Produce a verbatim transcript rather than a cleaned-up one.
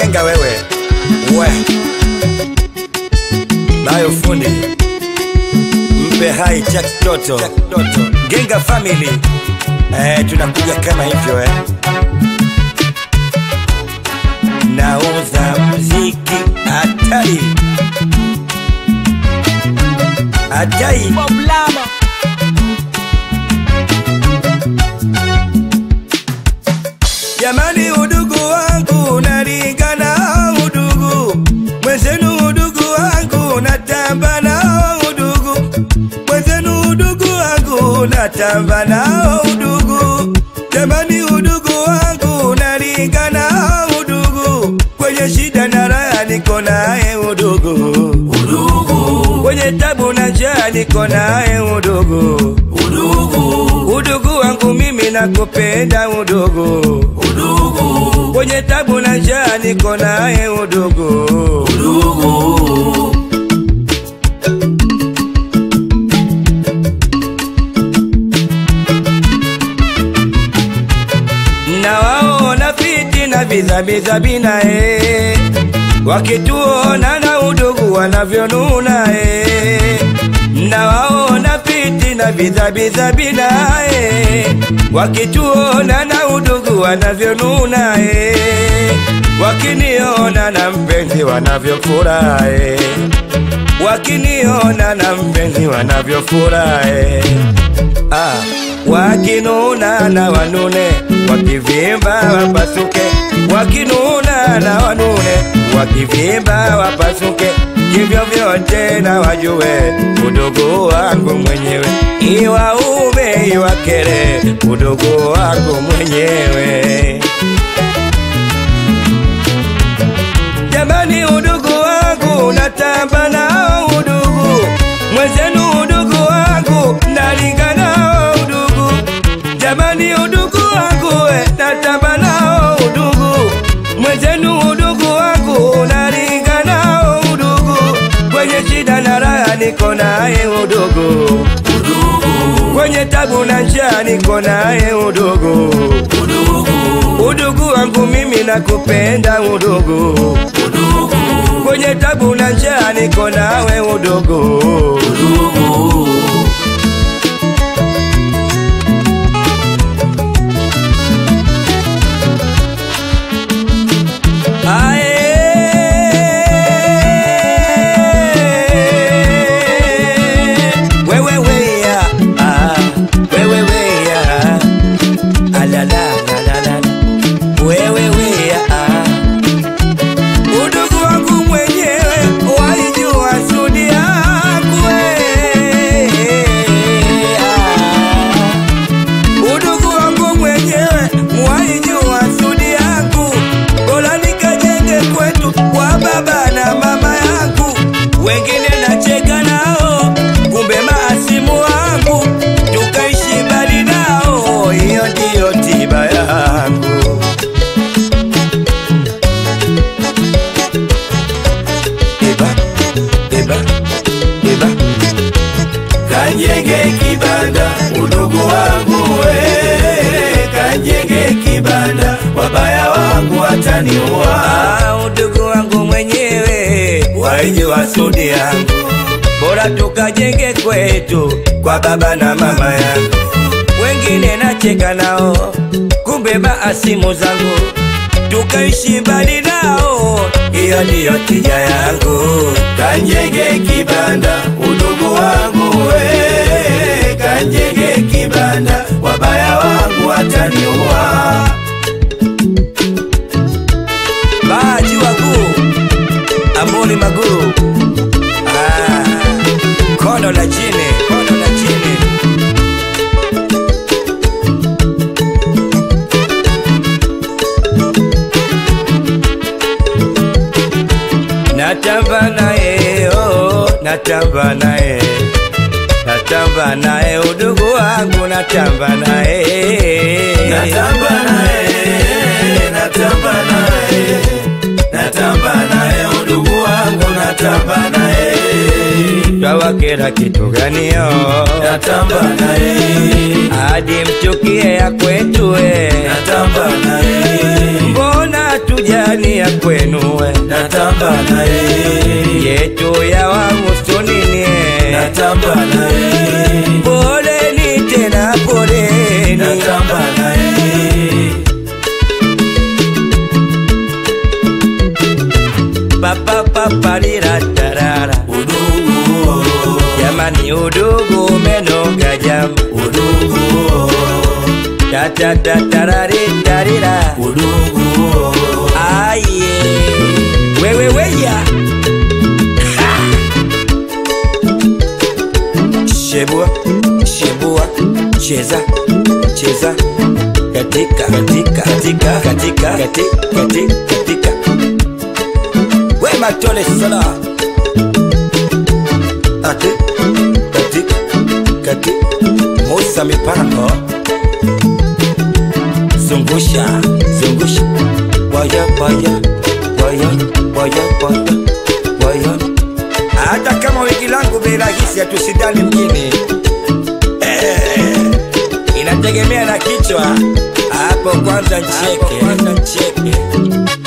Ngenga wewe we Nayo fundi mpe hai Jack Toto Ngenga family. Eh, tunakuja kama hivyo eh. Nauza muziki hatari hatari Boblama. Jamani udugu wangu unalingana udugu mwenzenu, udugu wangu natamba nao udugu mwenzenu, udugu wangu natamba nao udugu. Jamani udugu wangu unalingana udugu, kwenye shida na raha niko naye udugu udugu, kwenye tabu na njaa niko naye udugu udugu, udugu wangu mimi nakupenda udugu udugu, kwenye tabu na njaa niko naye udugu udugu. Na waona fiti na biza bina eh, wakituona na udugu wanavyonuna eh. Na waona fiti na biza bina eh, wakituona na udugu wanavyonuna eh. Wakiniona na mpenzi wanavyofurahi, wakiniona na mpenzi wanavyofurahi. Ah, wakinuna na wanune, wakivimba wapasuke, wakinuna na wanune, wakivimba wapasuke. Hivyo vyote na wajue udugu wangu mwenyewe, iwa ume iwa kere udugu wangu mwenyewe. Jamani udugu wangu natamba nao udugu mwenzenu, udugu wangu nalingana udugu. Jamani udugu wangu natamba nao udugu mwenzenu, udugu wangu nalingana udugu, kwenye shida na raha niko naye udugu udugu, kwenye tabu na njaa niko naye udugu udugu, udugu wangu mimi nakupenda udugu udugu, kwenye tabu na njaa niko nawe udugu udugu. Kanjenge kibanda udugu wangu we, kanjenge kibanda wabaya wangu wataniua. Ah, udugu wangu mwenyewe waiji wasudi yangu, bora tukajenge kwetu kwa baba na mama yangu. Wengine nacheka nao kumbe maasimu zangu, tukaishi mbali nao, iyo ndiyo tija yangu. Kanjenge kibanda udugu wangu we, kanjenge kibanda wabaya wangu wataniua. Maji wakuu amboni maguu, ah, kono la chini, kono la chini. Natamba nae, oh, natamba nae, natamba nae udugu wangu, natamba nae, natamba nae, natamba nae, natamba nae udugu wangu, natamba nae. inawakera kitu gani yo? natamba naye, hadi mchukie ya kwetu we, natamba naye, mbona tujani ya kwenu we? natamba naye, yetu ya wahusu nini? natamba naye, poleni tena poleni, natamba naye, papa papa lira tarara, udugu, jamani udugu umenoga jam, udugu, tata tatarari tarira, udugu, aye wewe weya shebua shebua, cheza cheza, katika katika katika katika katika katika we matole sala, ate katika katika Musa mipango, zungusha zungusha, waya waya waya waya waya waya. Hata kama wiki langu bei rahisi hatushindani mjini, eh, inategemea na kichwa hapo. Kwanza ncheke, kwanza ncheke.